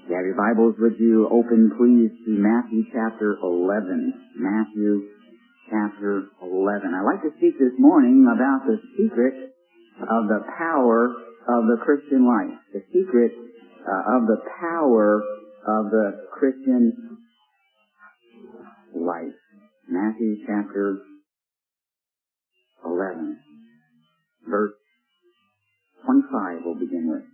If you have your Bibles, would you open, please, to Matthew chapter 11. Matthew chapter 11. I'd like to speak this morning about the secret of the power of the Christian life. The secret of the power of the Christian life. Matthew chapter 11. Verse 25 we'll begin with.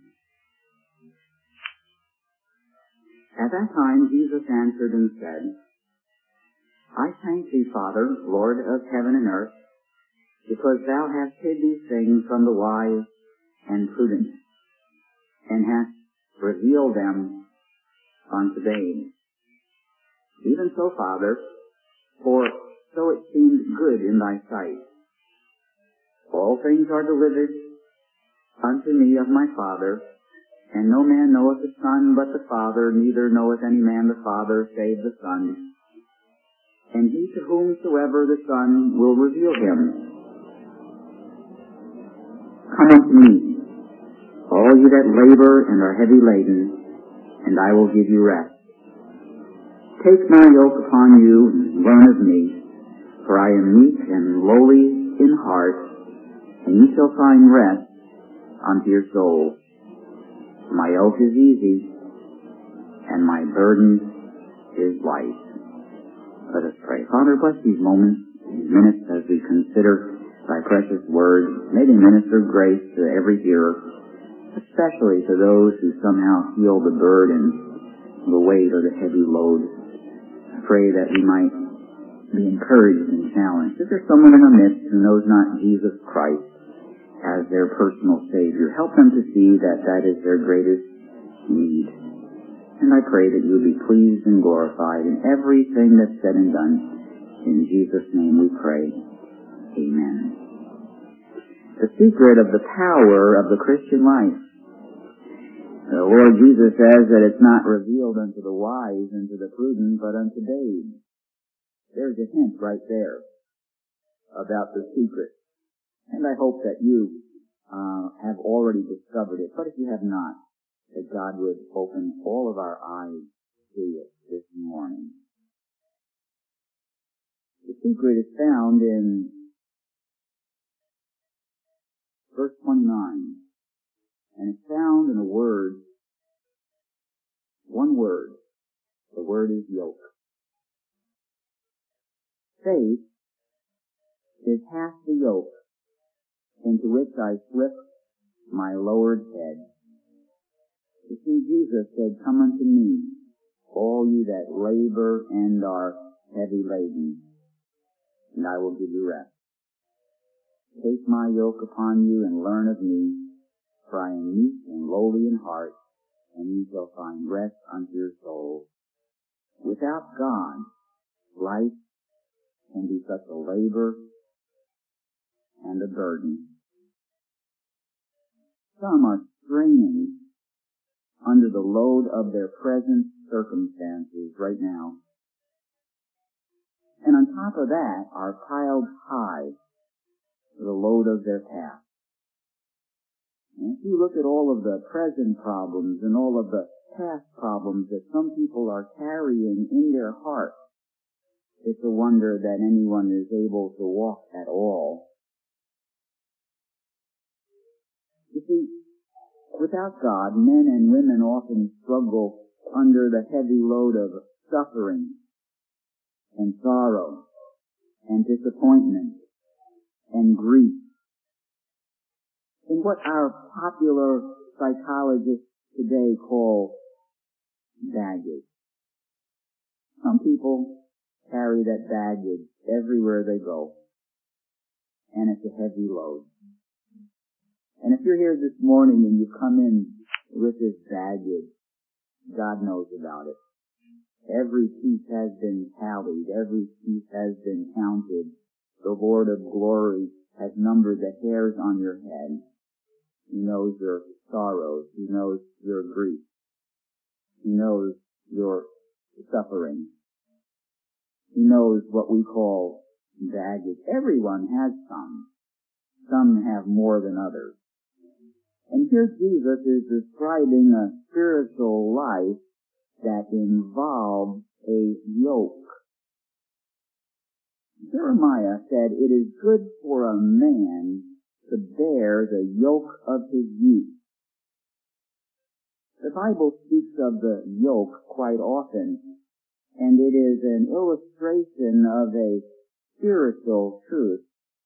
At that time Jesus answered and said, I thank thee, Father, Lord of heaven and earth, because thou hast hid these things from the wise and prudent, and hast revealed them unto babes. Even so, Father, for so it seemed good in thy sight. All things are delivered unto me of my Father, and no man knoweth the Son but the Father, neither knoweth any man the Father save the Son, and he to whomsoever the Son will reveal him. Come unto me, all ye that labor and are heavy laden, and I will give you rest. Take my yoke upon you, and learn of me, for I am meek and lowly in heart, and ye shall find rest unto your souls. My yoke is easy, and my burden is light. Let us pray. Father, bless these moments, these minutes, as we consider thy precious word. May they minister grace to every hearer, especially to those who somehow feel the burden, the weight, or the heavy load. I pray that we might be encouraged and challenged. If there's someone in our midst who knows not Jesus Christ as their personal Savior, help them to see that that is their greatest need. And I pray that you would be pleased and glorified in everything that's said and done. In Jesus' name we pray. Amen. The secret of the power of the Christian life. The Lord Jesus says that it's not revealed unto the wise and to the prudent, but unto babes. There's a hint right there about the secret. And I hope that you have already discovered it. But if you have not, that God would open all of our eyes to it this morning. The secret is found in verse 29. And it's found in a word, one word. The word is yoke. Faith is half the yoke into which I slip my lowered head. You see, Jesus said, Come unto me, all you that labor and are heavy laden, and I will give you rest. Take my yoke upon you and learn of me, for I am meek and lowly in heart, and you shall find rest unto your souls. Without God, life can be such a labor and a burden. Some are straining under the load of their present circumstances right now. And on top of that are piled high the load of their past. And if you look at all of the present problems and all of the past problems that some people are carrying in their heart, it's a wonder that anyone is able to walk at all. You see, without God, men and women often struggle under the heavy load of suffering and sorrow and disappointment and grief. In what our popular psychologists today call baggage. Some people carry that baggage everywhere they go, and it's a heavy load. And if you're here this morning and you come in with this baggage, God knows about it. Every piece has been tallied. Every piece has been counted. The Lord of glory has numbered the hairs on your head. He knows your sorrows. He knows your grief. He knows your suffering. He knows what we call baggage. Everyone has some. Some have more than others. And here Jesus is describing a spiritual life that involves a yoke. Jeremiah said, "It is good for a man to bear the yoke of his youth." The Bible speaks of the yoke quite often, and it is an illustration of a spiritual truth.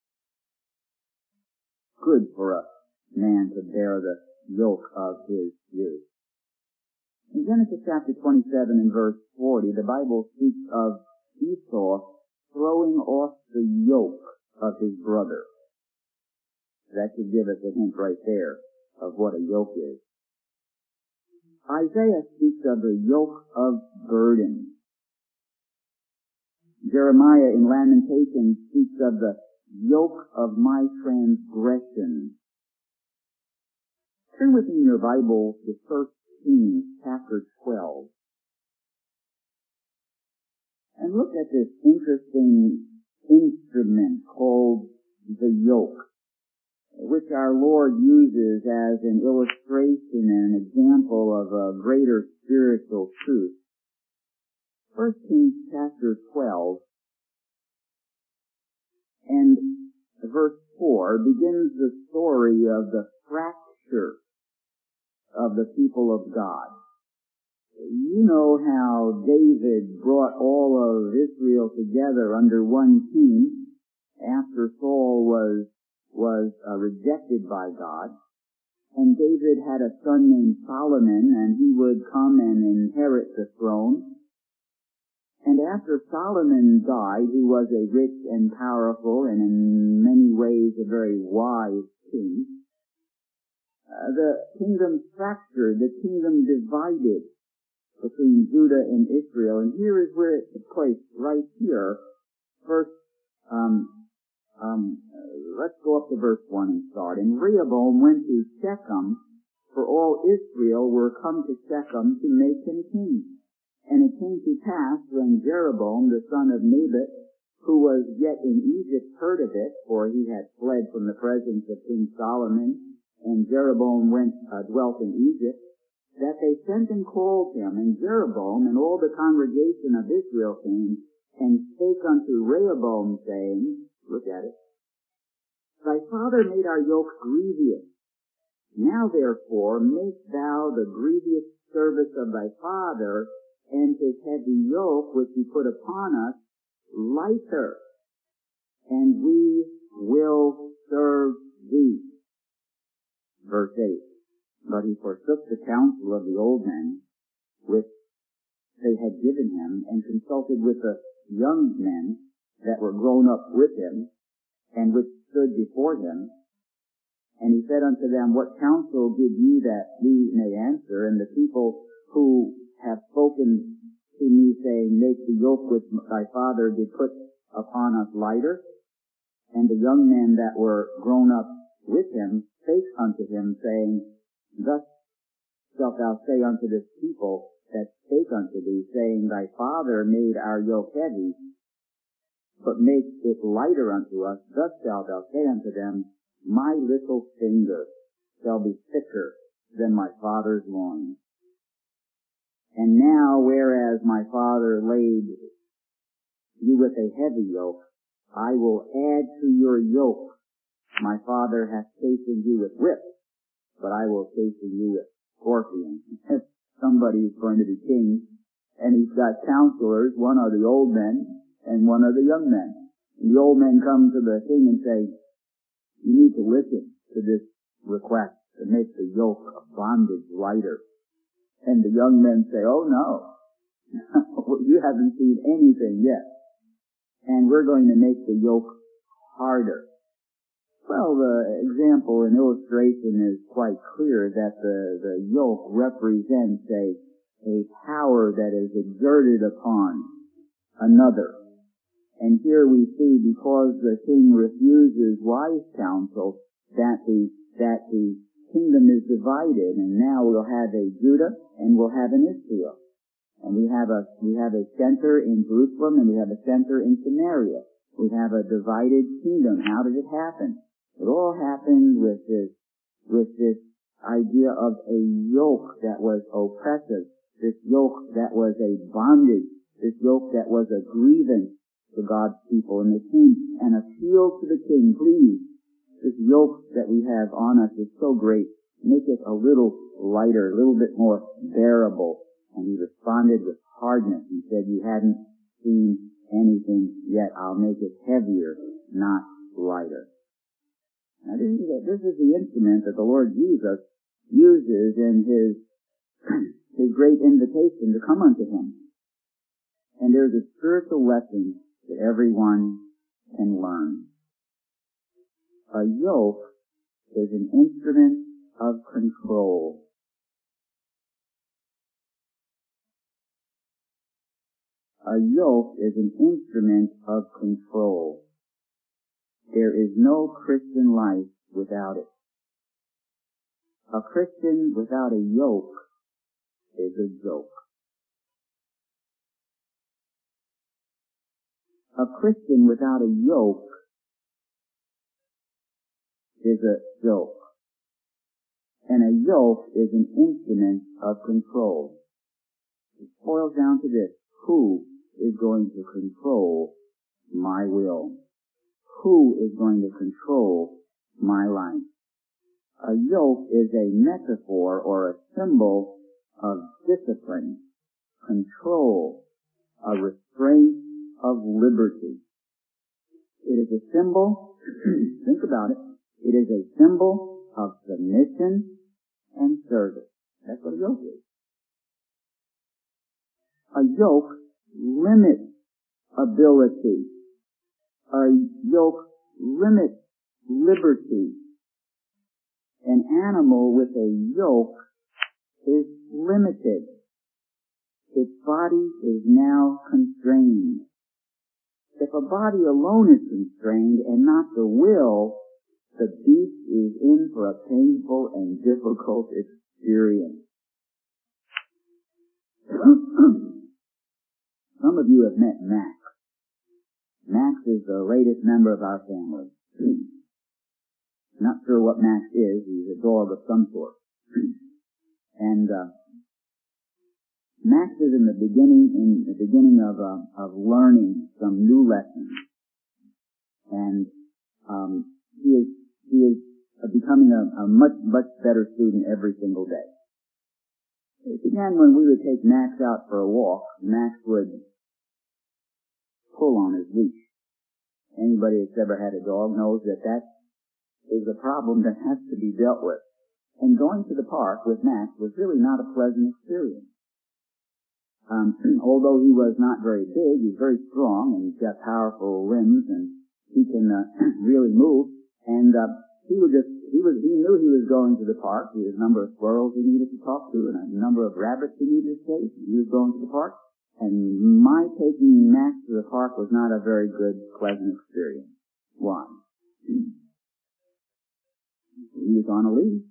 Good for a man to bear the yoke of his youth. In Genesis chapter 27 and verse 40, the Bible speaks of Esau throwing off the yoke of his brother. That should give us a hint right there of what a yoke is. Isaiah speaks of the yoke of burden. Jeremiah in Lamentations speaks of the yoke of my transgression. Turn with me in your Bible to 1 Kings chapter 12. And look at this interesting instrument called the yoke, which our Lord uses as an illustration and an example of a greater spiritual truth. 1 Kings chapter 12 and verse 4 begins the story of the fracture of the people of God. You know how David brought all of Israel together under one king after Saul was rejected by God. And David had a son named Solomon, and he would come and inherit the throne. And after Solomon died, who was a rich and powerful and in many ways a very wise king, the kingdom fractured, the kingdom divided between Judah and Israel. And here is where it took place, right here. First, let's go up to verse 1 and start. And Rehoboam went to Shechem, for all Israel were come to Shechem to make him king. And it came to pass, when Jeroboam the son of Nebat, who was yet in Egypt, heard of it, for he had fled from the presence of King Solomon, and Jeroboam dwelt in Egypt, that they sent and called him. And Jeroboam and all the congregation of Israel came, and spake unto Rehoboam, saying, look at it, thy father made our yoke grievous. Now therefore make thou the grievous service of thy father, and his heavy yoke which he put upon us lighter, and we will serve thee. Verse 8, but he forsook the counsel of the old men, which they had given him, and consulted with the young men that were grown up with him, and which stood before him. And he said unto them, what counsel give ye that we may answer? And the people who have spoken to me, saying, make the yoke which thy father did put upon us lighter. And the young men that were grown up with him spake unto him, saying, thus shalt thou say unto this people that spake unto thee, saying, thy father made our yoke heavy, but make it lighter unto us. Thus shalt thou say unto them, my little finger shall be thicker than my father's loins. And now, whereas my father laid you with a heavy yoke, I will add to your yoke. My father hath chastened you with whips, but I will chasten you with scorpions. Somebody is going to be king, and he's got counselors, one of the old men and one of the young men. And the old men come to the king and say, you need to listen to this request to make the yoke of bondage lighter. And the young men say, oh no, you haven't seen anything yet. And we're going to make the yoke harder. Well, the example and illustration is quite clear that the yoke represents a power that is exerted upon another. And here we see, because the king refuses wise counsel, that the kingdom is divided, and now we'll have a Judah and we'll have an Israel. And we have a center in Jerusalem and we have a center in Samaria. We have a divided kingdom. How did it happen? It all happened with this idea of a yoke that was oppressive. this yoke that was a bondage, this yoke that was a grievance to God's people. And they came and appealed to the king, please, this yoke that we have on us is so great. Make it a little lighter, a little bit more bearable. And he responded with hardness. He said, you hadn't seen anything yet. I'll make it heavier, not lighter. Now this is the instrument that the Lord Jesus uses in his great invitation to come unto him. And there's a spiritual lesson that everyone can learn. A yoke is an instrument of control. A yoke is an instrument of control. There is no Christian life without it. A Christian without a yoke is a joke. A Christian without a yoke is a joke. And a yoke is an instrument of control. It boils down to this. Who is going to control my will? Who is going to control my life? A yoke is a metaphor or a symbol of discipline, control, a restraint of liberty. It is a symbol, think about it, it is a symbol of submission and service. That's what a yoke is. A yoke limits ability. A yoke limits liberty. An animal with a yoke is limited. Its body is now constrained. If a body alone is constrained and not the will, the beast is in for a painful and difficult experience. Some of you have met Max. Max is the latest member of our family. Not sure what Max is. He's a dog of some sort. And Max is in the beginning of learning some new lessons, and he is becoming a much better student every single day. It began when we would take Max out for a walk. Max would pull on his leash. Anybody that's ever had a dog knows that is a problem that has to be dealt with. And going to the park with Max was really not a pleasant experience. Although he was not very big, he's very strong, and he's got powerful limbs, and he can really move. And he knew he was going to the park. There was a number of squirrels he needed to talk to, and a number of rabbits he needed to chase. He was going to the park. And my taking Max to the park was not a very good, pleasant experience. Why? He was on a leash.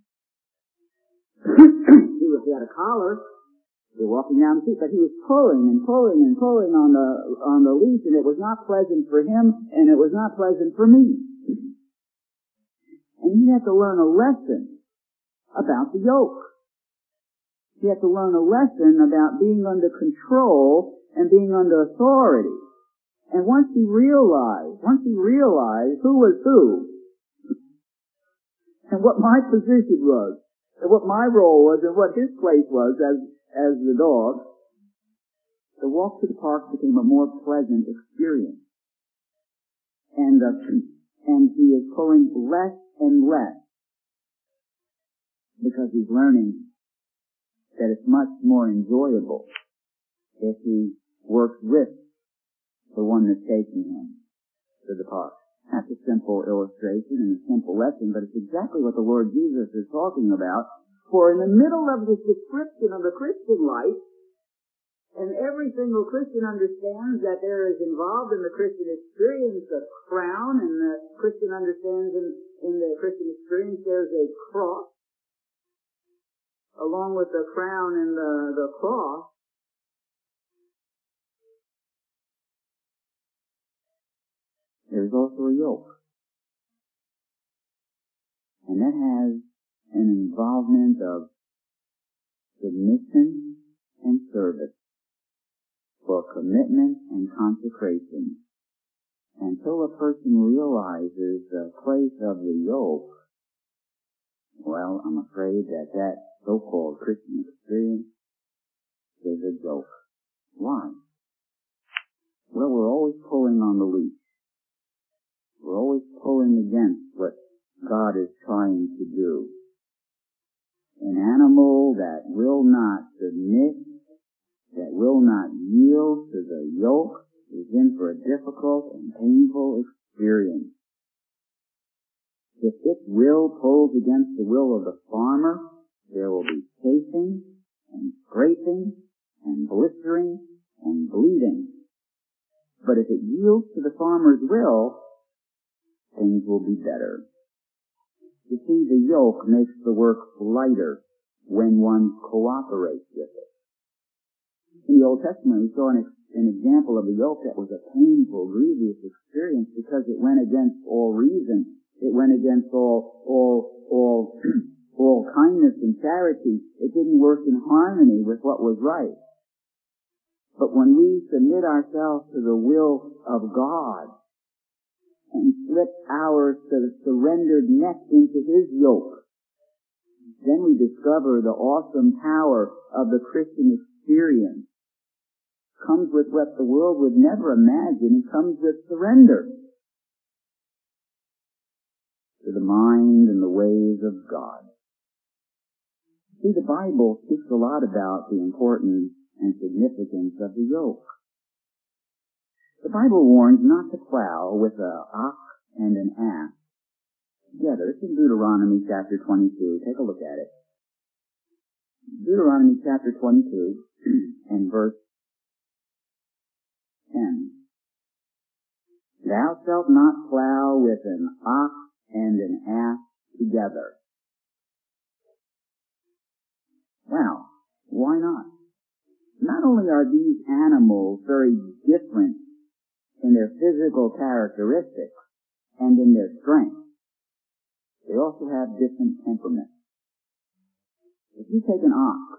He had a collar. They were walking down the street, but he was pulling and pulling and pulling on the leash, and it was not pleasant for him, and it was not pleasant for me. And he had to learn a lesson about the yoke. He had to learn a lesson about being under control and being under authority. And once he realized who was who, and what my position was, and what my role was, and what his place was as the dog, the walk to the park became a more pleasant experience. And he is pulling less and less because he's learning that it's much more enjoyable if he works with the one that's taking him to the park. That's a simple illustration and a simple lesson, but it's exactly what the Lord Jesus is talking about. For in the middle of this description of the Christian life, and every single Christian understands that there is involved in the Christian experience a crown, and the Christian understands in the Christian experience there's a cross. Along with the crown and the cross, there's also a yoke. And that has an involvement of submission and service, for commitment and consecration, until a person realizes the place of the yoke. Well, I'm afraid that so-called Christian experience is a joke. Why? Well, we're always pulling on the leash. We're always pulling against what God is trying to do. An animal that will not submit, that will not yield to the yoke, is in for a difficult and painful experience. If its will pulls against the will of the farmer, there will be chafing and scraping and blistering and bleeding. But if it yields to the farmer's will, things will be better. You see, the yoke makes the work lighter when one cooperates with it. In the Old Testament, we saw an example of a yoke that was a painful, grievous experience because it went against all reason. It went against all kindness and charity. It didn't work in harmony with what was right. But when we submit ourselves to the will of God and slip our surrendered neck into His yoke, then we discover the awesome power of the Christian experience. Comes with what the world would never imagine. It comes with surrender to the mind and the ways of God. See, the Bible speaks a lot about the importance and significance of the yoke. The Bible warns not to plow with an ox and an ass together. It's in Deuteronomy chapter 22. Take a look at it. Deuteronomy chapter 22 and verse 10. Thou shalt not plow with an ox and an ass together. Well, why not? Not only are these animals very different in their physical characteristics and in their strength, they also have different temperaments. If you take an ox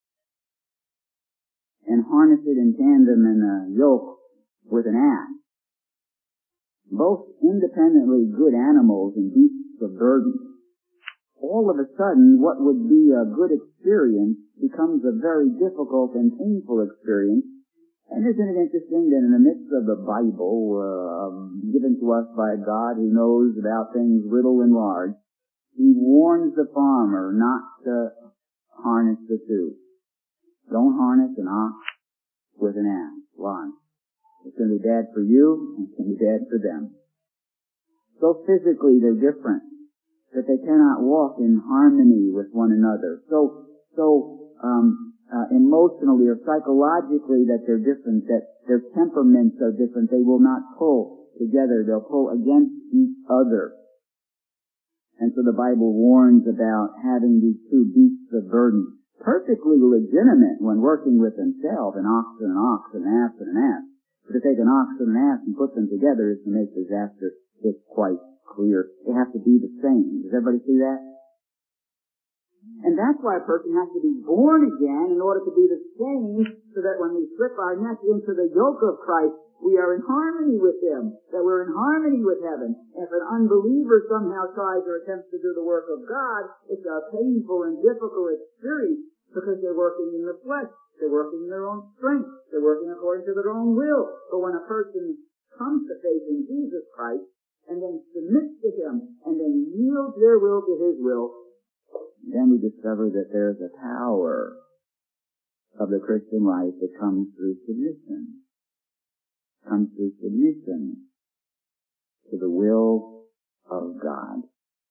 and harness it in tandem in a yoke with an ass, both independently good animals and beasts of burden, all of a sudden what would be a good experience becomes a very difficult and painful experience. And isn't it interesting that in the midst of the Bible, given to us by God who knows about things little and large, He warns the farmer not to harness the two. Don't harness an ox with an ass. Why? It's going to be bad for you, and it's going to be bad for them. So physically they're different, that they cannot walk in harmony with one another. So emotionally or psychologically that they're different, that their temperaments are different. They will not pull together. They'll pull against each other. And so the Bible warns about having these two beasts of burden, perfectly legitimate when working with themselves, an ox and an ox, an ass and an ass. But to take an ox and an ass and put them together is to make disaster. It's quite clear. They have to be the same. Does everybody see that? And that's why a person has to be born again in order to be the same, so that when we slip our neck into the yoke of Christ, we are in harmony with Him, that we're in harmony with heaven. If an unbeliever somehow tries or attempts to do the work of God, it's a painful and difficult experience because they're working in the flesh. They're working in their own strength. They're working according to their own will. But when a person comes to faith in Jesus Christ and then submits to Him and then yields their will to His will, then we discover that there's a power of the Christian life that comes through submission. Comes through submission to the will of God.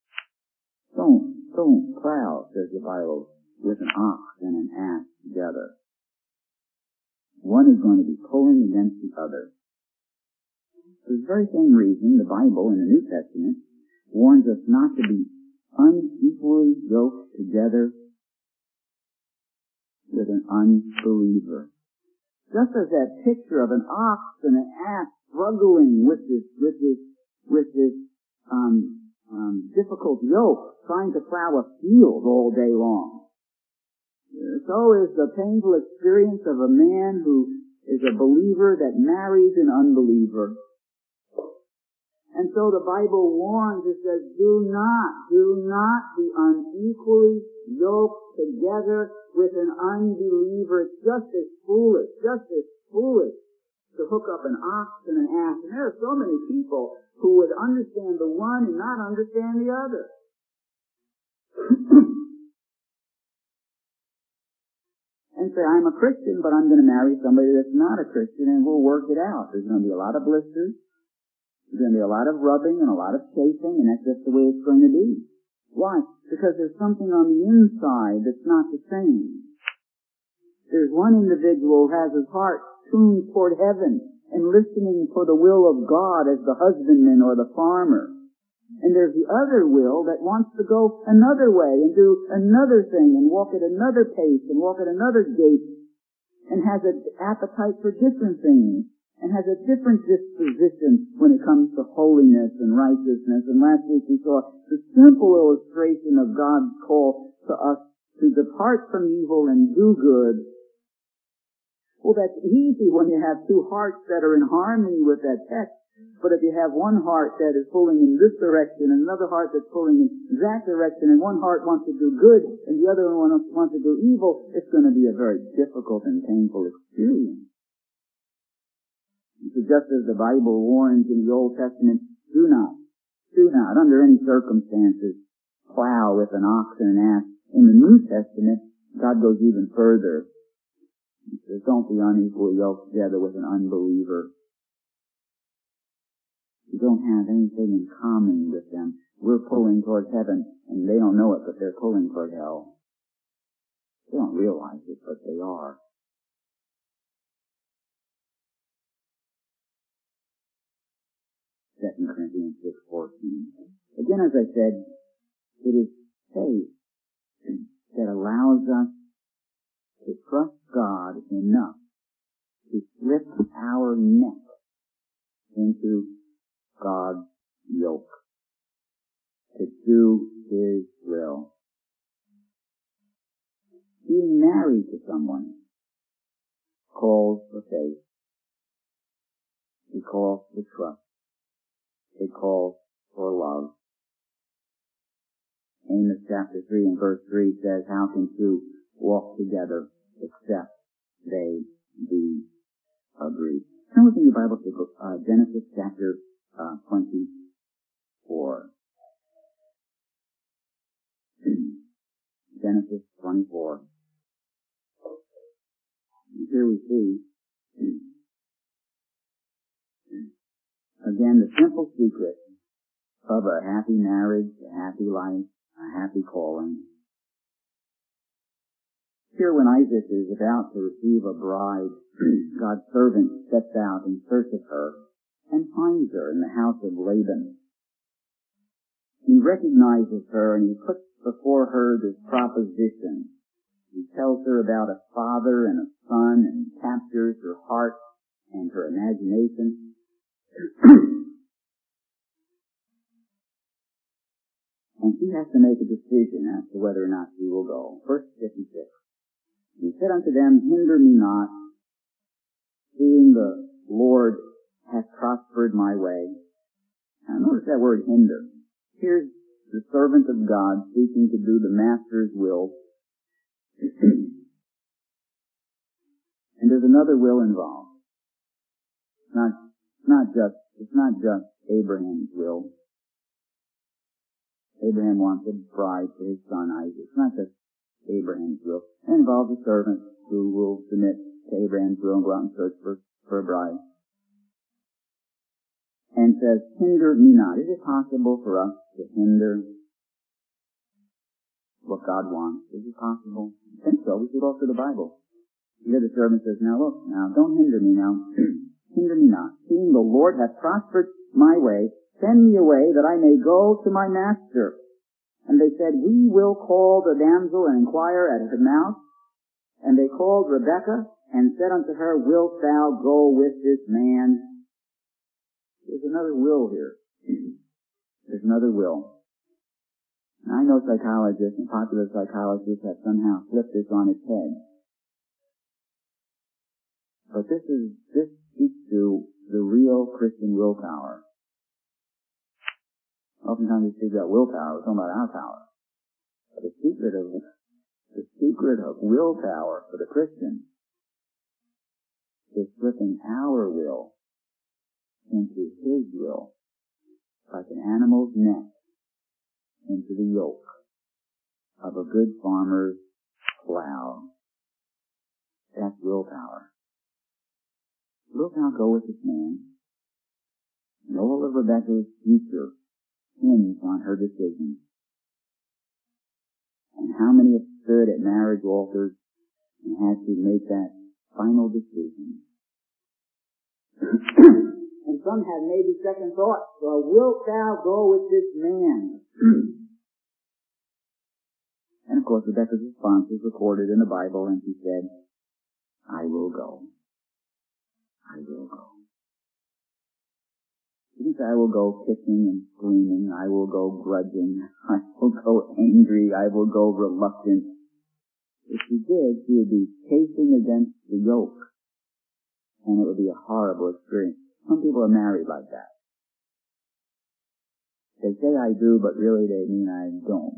Don't plow, says the Bible, with an ox and an ass together. One is going to be pulling against the other. For the very same reason, the Bible in the New Testament warns us not to be unequally yoked together with an unbeliever. Just as that picture of an ox and an ass struggling with this difficult yoke, trying to plow a field all day long. So is the painful experience of a man who is a believer that marries an unbeliever. And so the Bible warns, it says, do not be unequally yoked together with an unbeliever. It's just as foolish to hook up an ox and an ass. And there are so many people who would understand the one and not understand the other. And say, I'm a Christian, but I'm going to marry somebody that's not a Christian, and we'll work it out. There's going to be a lot of blisters. There's going to be a lot of rubbing and a lot of chafing, and that's just the way it's going to be. Why? Because there's something on the inside that's not the same. There's one individual who has his heart tuned toward heaven and listening for the will of God as the husbandman or the farmer. And there's the other will that wants to go another way and do another thing and walk at another pace and walk at another gait and has an appetite for different things and has a different disposition when it comes to holiness and righteousness. And last week we saw the simple illustration of God's call to us to depart from evil and do good. Well, that's easy when you have two hearts that are in harmony with that text. But if you have one heart that is pulling in this direction and another heart that's pulling in that direction, and one heart wants to do good and the other one wants to do evil, it's going to be a very difficult and painful experience. So just as the Bible warns in the Old Testament, do not, under any circumstances, plow with an ox and an ass. In the New Testament, God goes even further. He says, don't be unequally yoked together with an unbeliever. You don't have anything in common with them. We're pulling toward heaven, and they don't know it, but they're pulling toward hell. They don't realize it, but they are. Second Corinthians 6:14. Again, as I said, it is faith that allows us to trust God enough to slip our neck into God's yoke, to do His will. Being married to someone calls for faith. It calls for trust. It calls for love. Amos chapter 3 and verse 3 says, how can two walk together except they be agreed? Turn with me in your Bible to Genesis chapter 24. Genesis 24. And here we see, again, the simple secret of a happy marriage, a happy life, a happy calling. Here when Isaac is about to receive a bride, God's servant steps out in search of her and finds her in the house of Laban. He recognizes her and he puts before her this proposition. He tells her about a father and a son and captures her heart and her imagination. And she has to make a decision as to whether or not she will go. Verse 56. He said unto them, hinder me not, seeing the Lord hath prospered my way. Now notice that word hinder. Here's the servant of God seeking to do the master's will. And there's another will involved. It's not just Abraham's will. Abraham wants a bride for his son Isaac. It's not just Abraham's will. It involves a servant who will submit to Abraham's will and go out and search for a bride. And says, hinder me not. Is it possible for us to hinder what God wants? Is it possible? I think so. We should go through the Bible. Here the servant says, now look, don't hinder me now. Hinder me not. Seeing the Lord hath prospered my way, send me away that I may go to my master. And they said, we will call the damsel and inquire at her mouth. And they called Rebekah and said unto her, wilt thou go with this man? There's another will here. There's another will. Now, I know psychologists and popular psychologists have somehow flipped this on its head. But this speaks to the real Christian willpower. Oftentimes we speak about willpower, we're talking about our power. But the secret of willpower for the Christian is flipping our will into His will, like an animal's neck into the yoke of a good farmer's plow. That's willpower. Look how go with this man. And all of Rebecca's future hinge on her decision. And how many have stood at marriage altars and had to make that final decision? And some have maybe second thoughts. Well, wilt thou go with this man? And of course, Rebecca's response is recorded in the Bible, and she said, I will go. I will go. She didn't say, I will go kicking and screaming. I will go grudging. I will go angry. I will go reluctant. If she did, she would be chasing against the yoke. And it would be a horrible experience. Some people are married like that. They say I do, but really they mean I don't.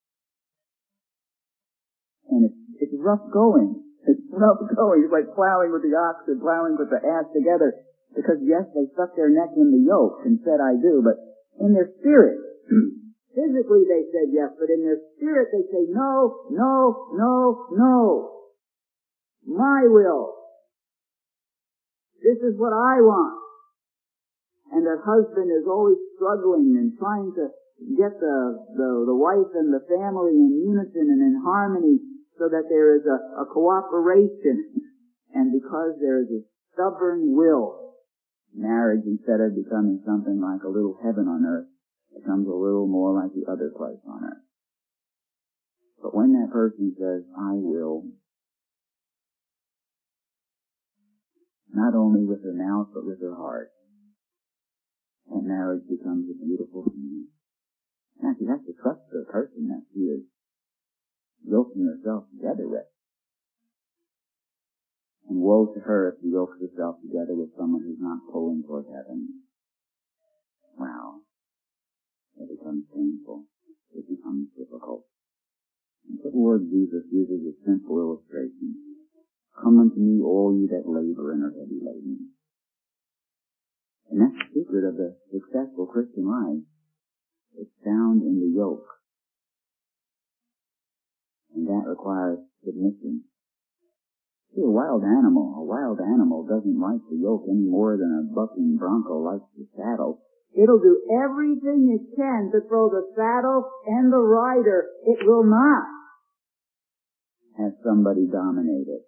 And it's rough going. It's rough going. It's like plowing with the ox and plowing with the ass together. Because yes, they stuck their neck in the yoke and said I do, but in their spirit, physically they said yes, but in their spirit they say no, no, no, no. My will. This is what I want. And the husband is always struggling and trying to get the wife and the family in unison and in harmony so that there is a cooperation. And because there is a stubborn will, marriage, instead of becoming something like a little heaven on earth, becomes a little more like the other place on earth. But when that person says, I will, not only with her mouth, but with her heart, that marriage becomes a beautiful thing. Now, she has to trust the person that she is yoking herself together with. And woe to her if she yokes herself together with someone who's not pulling toward heaven. Wow. It becomes painful. It becomes difficult. And the Lord Jesus uses a simple illustration. Come unto me, all ye that labor and are heavy laden. And that's the secret of the successful Christian life. It's found in the yoke. And that requires submission. See, a wild animal doesn't like the yoke any more than a bucking bronco likes the saddle. It'll do everything it can to throw the saddle and the rider. It will not have somebody dominate it.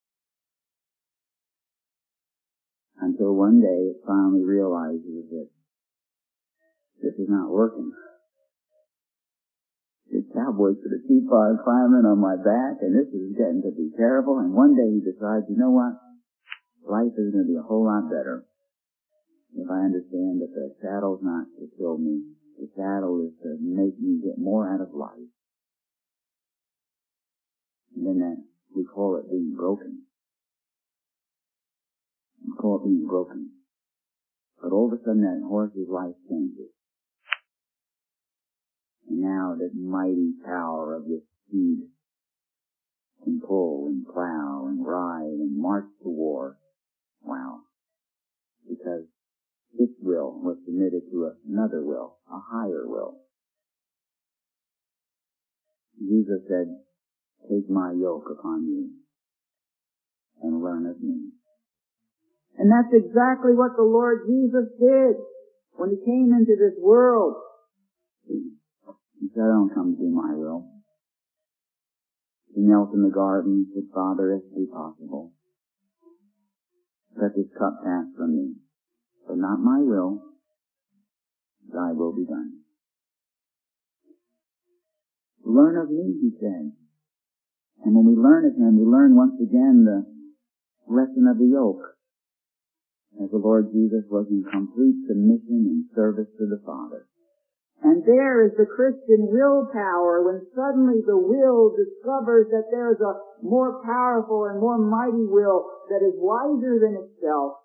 Until one day it finally realizes that this is not working. This cowboy's going to keep on climbing on my back, and this is getting to be terrible. And one day he decides, you know what? Life is going to be a whole lot better if I understand that the saddle's not to kill me. The saddle is to make me get more out of life. And then that, we call it being broken. We call it being broken. But all of a sudden that horse's life changes. And now that mighty power of this steed can pull and plow and ride and march to war. Wow. Because its will was submitted to another will, a higher will. Jesus said, take my yoke upon you and learn of me. And that's exactly what the Lord Jesus did when He came into this world. He said, I don't come to do my will. He knelt in the garden and said, Father, if it be possible, let this cup pass from me. But not my will, thy will be done. Learn of me, He said. And when we learn of Him, we learn once again the lesson of the yoke. As the Lord Jesus was in complete submission and service to the Father. And there is the Christian willpower when suddenly the will discovers that there is a more powerful and more mighty will that is wiser than itself.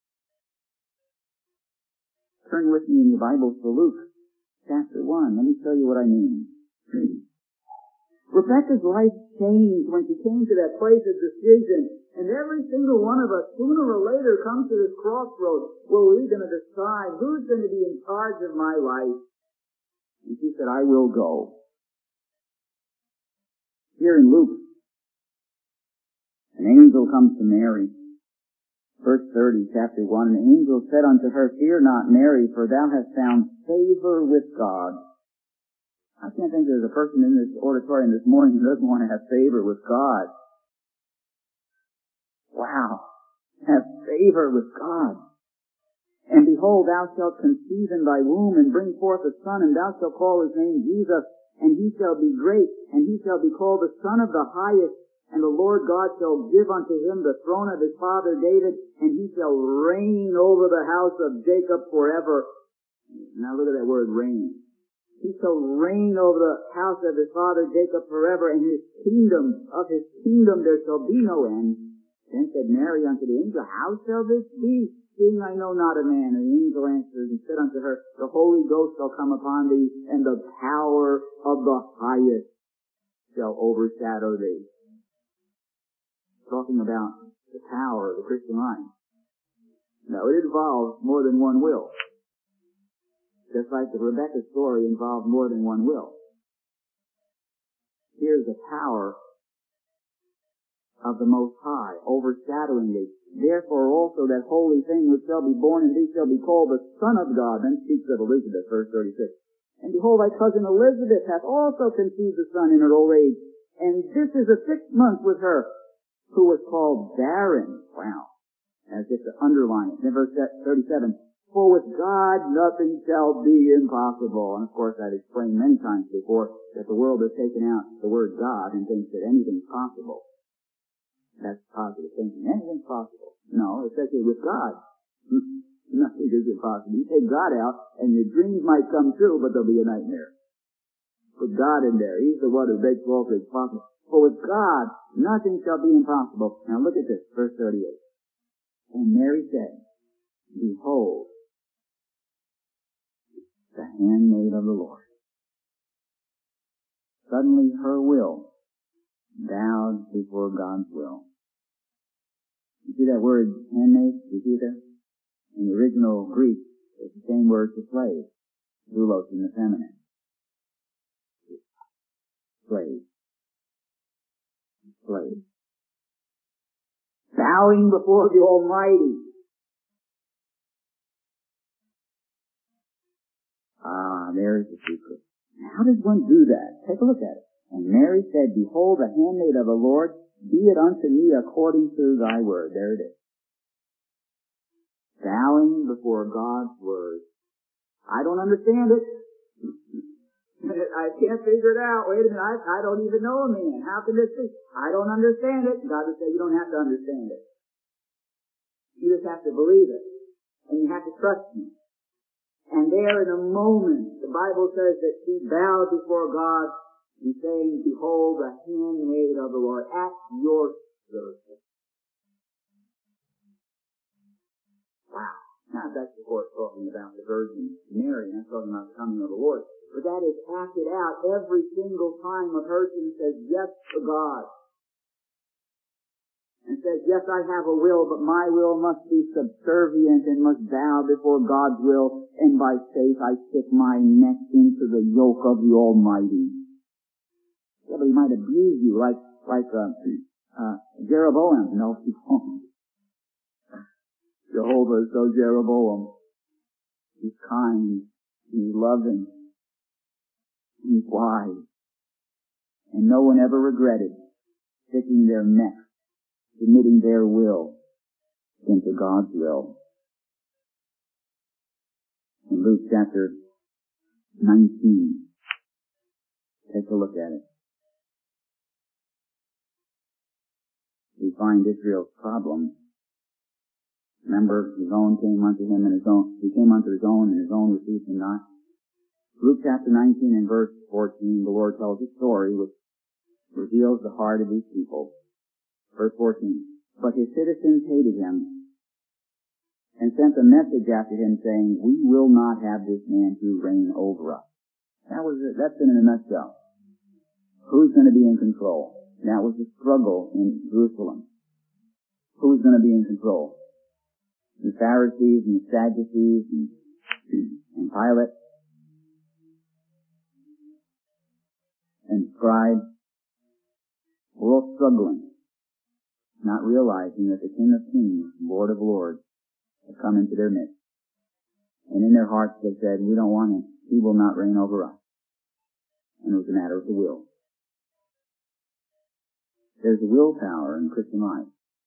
Turn with me in your Bibles to Luke chapter 1. Let me tell you what I mean. Rebecca's life changed when she came to that place of decision. And every single one of us, sooner or later, comes to this crossroads where we're going to decide who's going to be in charge of my life. And she said, I will go. Here in Luke, an angel comes to Mary. Verse 30, chapter 1, an angel said unto her, Fear not, Mary, for thou hast found favor with God. I can't think there's a person in this auditorium this morning who doesn't want to have favor with God. Wow. Have favor with God. And behold, thou shalt conceive in thy womb and bring forth a son, and thou shalt call his name Jesus, and he shall be great, and he shall be called the Son of the Highest. And the Lord God shall give unto him the throne of his father David, and he shall reign over the house of Jacob forever. Now look at that word, reign. He shall reign over the house of his father Jacob forever, and of his kingdom there shall be no end. Then said Mary unto the angel, How shall this be, seeing I know not a man? And the angel answered and said unto her, The Holy Ghost shall come upon thee, and the power of the Highest shall overshadow thee. Talking about the power of the Christian life. Now, it involves more than one will. Just like the Rebecca story involved more than one will. Here's the power of the Most High, overshadowing thee. Therefore also that holy thing which shall be born in thee shall be called the Son of God. Then speaks of Elizabeth, verse 36. And behold, thy cousin Elizabeth hath also conceived a son in her old age. And this is the 6th month with her, who was called barren. Wow. As if to underline it. Then verse 37. For with God nothing shall be impossible. And of course I've explained many times before that the world has taken out the word God and thinks that anything's possible. That's positive thinking. Anything's possible. No, especially with God. Nothing is impossible. You take God out and your dreams might come true, but they'll be a nightmare. Put God in there. He's the one who makes all things possible. For with God, nothing shall be impossible. Now look at this, verse 38. And Mary said, Behold, the handmaid of the Lord. Suddenly her will bowed before God's will. You see that word, handmaid? You see that? In the original Greek, it's the same word for slave. Doulos in the feminine. Slave. Slave. Bowing before the Almighty. There's the secret. How does one do that? Take a look at it. And Mary said, Behold, the handmaid of the Lord, be it unto me according to thy word. There it is. Bowing before God's word. I don't understand it. I can't figure it out. Wait a minute, I don't even know a man. How can this be? I don't understand it. God would say, you don't have to understand it. You just have to believe it. And you have to trust me. And there in a moment, the Bible says that she bowed before God and saying, Behold, the handmaid of the Lord at your service. Wow. Now that's of course talking about the Virgin Mary, and that's talking about the coming of the Lord. But that is acted out every single time a person says yes to God. And says, yes, I have a will, but my will must be subservient and must bow before God's will, and by faith I stick my neck into the yoke of the Almighty. Yeah, but he might abuse you like Jeroboam. No, he won't. Jehovah is so Jeroboam. He's kind. He's loving. He's wise. And no one ever regretted sticking their neck, submitting their will into God's will. In Luke chapter 19, take a look at it. We find Israel's problem. Remember, his own came unto him, and he came unto his own, and his own received him not. Luke chapter 19 and verse 14, the Lord tells a story which reveals the heart of these people. Verse 14, but his citizens hated him and sent a message after him saying, we will not have this man to reign over us. That's it in a nutshell. Who's going to be in control? That was the struggle in Jerusalem. Who's going to be in control? The Pharisees and the Sadducees and Pilate and scribes were all struggling, not realizing that the King of Kings, Lord of Lords, had come into their midst. And in their hearts they said, we don't want him. He will not reign over us. And it was a matter of the will. There's a willpower in Christian life.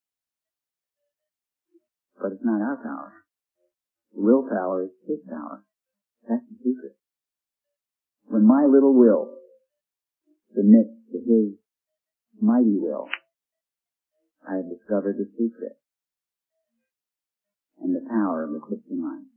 But it's not our power. The willpower is his power. That's the secret. When my little will submits to his mighty will, I have discovered the secret and the power of the Christian life.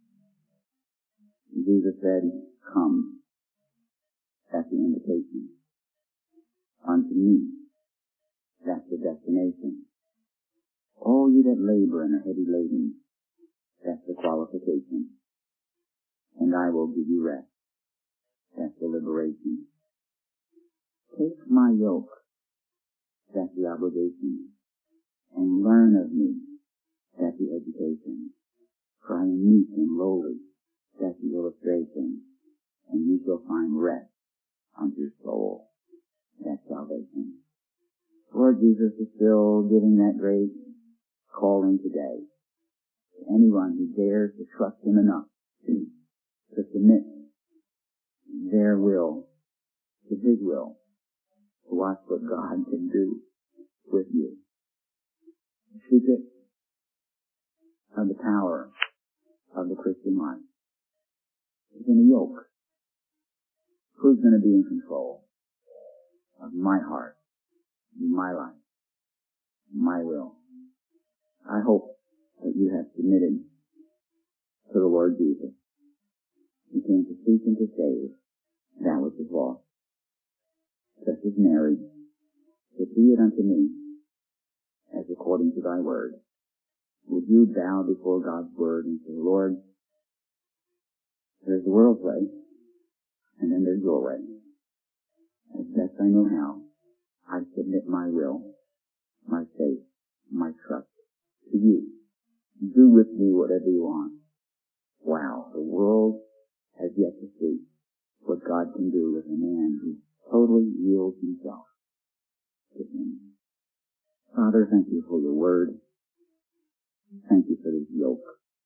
Jesus said, come. That's the invitation. Unto me. That's the destination. All you that labor and are heavy laden, that's the qualification. And I will give you rest. That's the liberation. Take my yoke. That's the obligation. And learn of me. That's the education. For I am meek and lowly. That's the illustration. And you shall find rest unto your soul. That's salvation. Lord Jesus is still giving that great calling today to anyone who dares to trust him enough to submit their will to his will, to watch what God can do with you. The secret of the power of the Christian life is in a yoke. Who's going to be in control of my heart, my life, my will? I hope that you have submitted to the Lord Jesus. He came to seek and to save that which is lost. Just as Mary, to be it unto me, as according to thy word. Would you bow before God's word and say, Lord, there's the world's way, and then there's your way. As best I know how, I submit my will, my faith, my trust to you. Do with me whatever you want. Wow, the world has yet to see what God can do with a man who totally yields himself to him. Father, thank you for your word. Thank you for this yoke.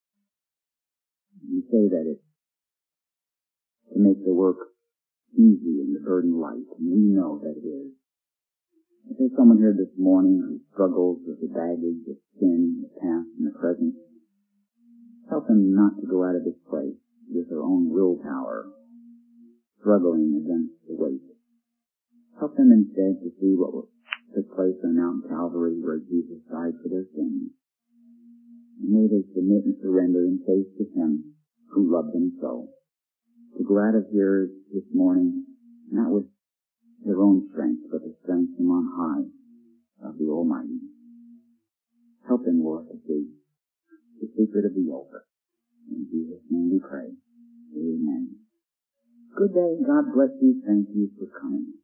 You say that it's to make the work easy and the burden light, and we know that it is. If there's someone here this morning who struggles with the baggage of sin, the past, and the present, help them not to go out of this place with their own willpower, struggling against the weight. Help them instead to see what took place on Mount Calvary where Jesus died for their sins. And may they submit and surrender in faith to him who loved them so. To go out of here this morning, not with their own strength, but the strength from on high of the Almighty. Help them, Lord, to see the secret of the yoke. In Jesus' name we pray. Amen. Good day. God bless you. Thank you for coming.